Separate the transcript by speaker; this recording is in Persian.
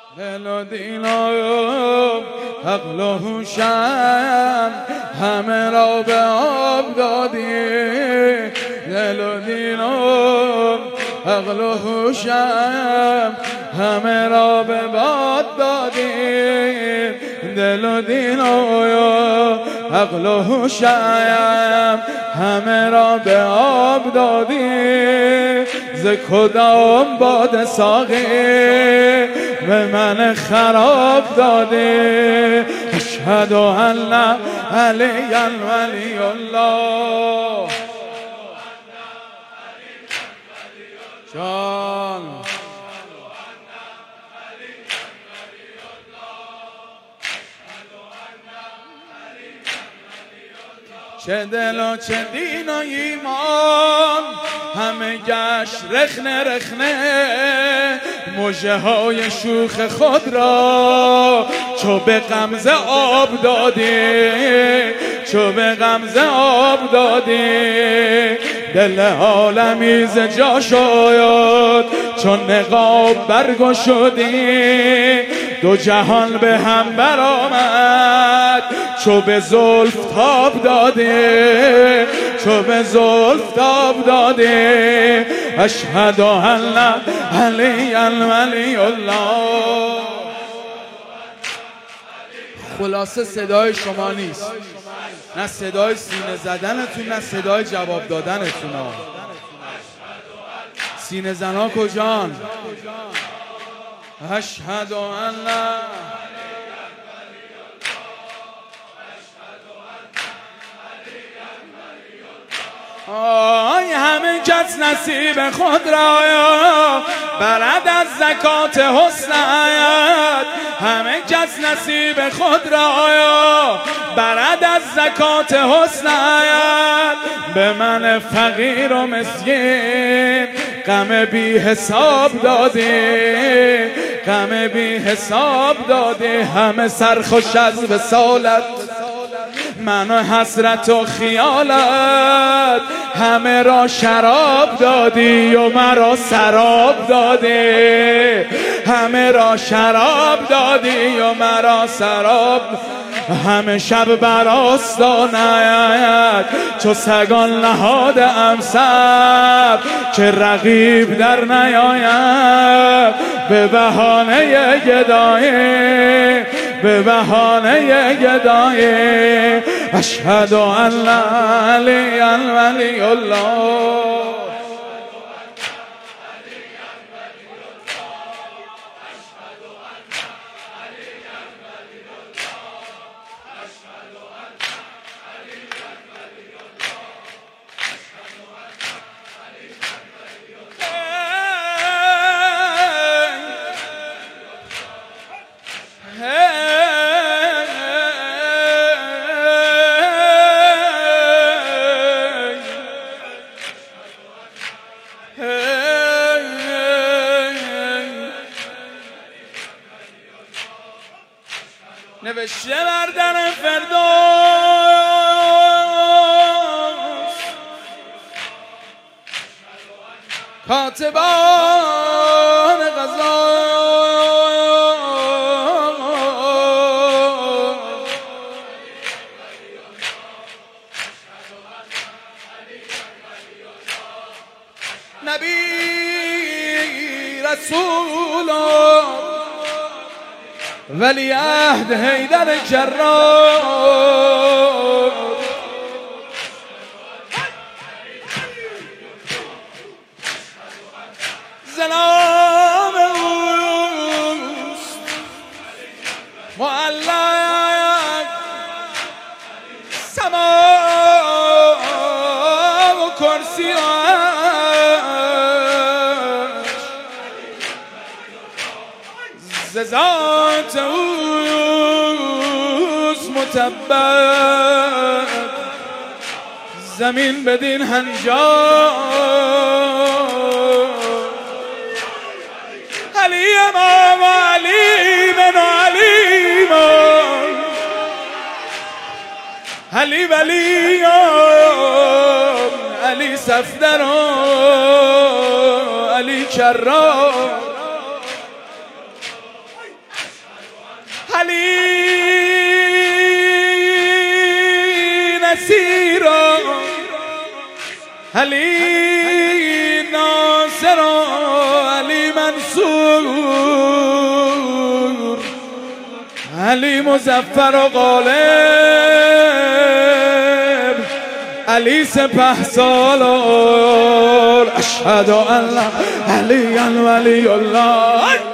Speaker 1: دل و دینم عقل و هوشم همه را به آب دادی. دل و دینم عقل و هوشم همه را به باد دادی. دل و دینم عقل و هوشم همه را به آب دادی. ز کدام باد ساقی به من خراب داده. اشهد ان علی ولی الله. جان چه دل و چه دین و ایمان همه گشت رخنه رخنه. مژه های شوخ خود را چو به غمزه آب دادی. چو به غمزه آب دادی. دل عالمی ز جا شد چون نقاب برگشودی. دو جهان به هم برآمد چو به زلف تاب دادی. چو به زلف تاب دادی. اشهد ان علی ولی الله. خلاصه صدای شما نیست، نه صدای سینه زدنتون نه صدای جواب دادنتون. سینه زنا کجان؟ اشهد ان آی همه کس نصیب خود را برد از زکات حسنت. همه کس نصیب خود را برد از زکات حسنت. به من فقیر و مسکین غم بی حساب دادی. غم بی حساب دادی. همه سرخوش از وصالت من و حسرت و خیالت. همه را شراب دادی و مرا سراب دادی. همه را شراب دادی و مرا سراب. همه شب بر آستانت چو سگان نهادم سر که رقیب در نیاید. به بهانه گدایی به بهانه گدایی. اشهد ان علی ولی الله. نوشته بر در فردوس کاتبان قضا. نبی رسول ولی عهد حیدر جرار. زنام اوست معلق سما و کرسی ز ذات اوست متبر. زمین بدین هنجار. علی امام علی من علی من علی ولی علی صفدر علی کرار. ایران، علی ناصر و علی منصور، علی مظفر و غالب، علی سپهسالار، اشهد ان لا علی ولی الله.